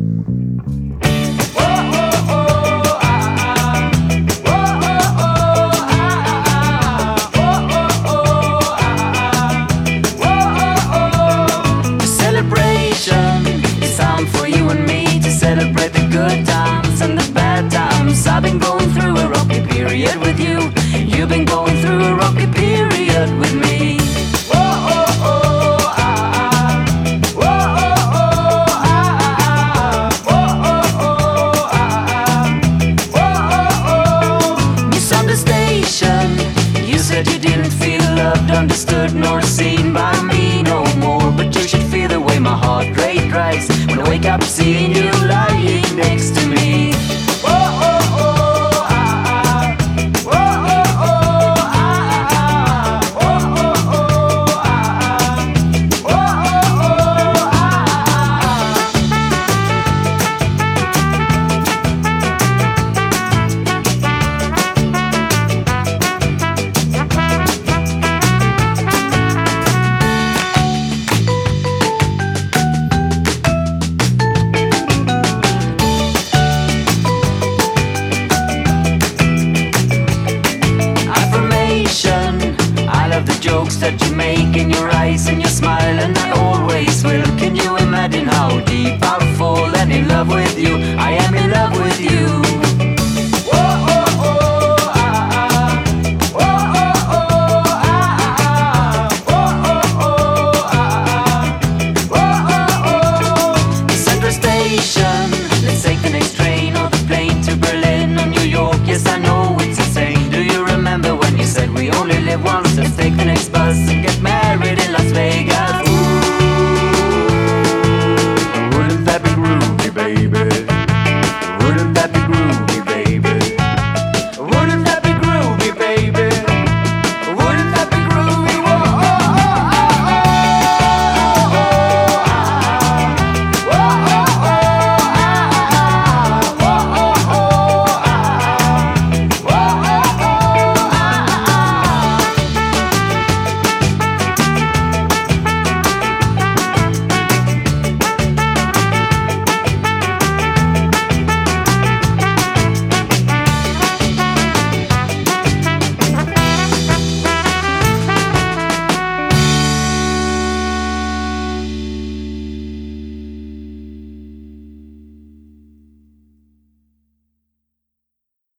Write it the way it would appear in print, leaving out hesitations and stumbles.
Good times and the bad times. I've been going through a rocky period with you. You've been going through a rocky period with me. Misunderstanding. You said you didn't feel loved, understood, nor seen by me no more. But you should feel the way my heart rate rise when I wake up seeing you lying next to me. Jokes that you make in your eyes and your smile, and I always will. Can you imagine how deep I'll fall and in love with you?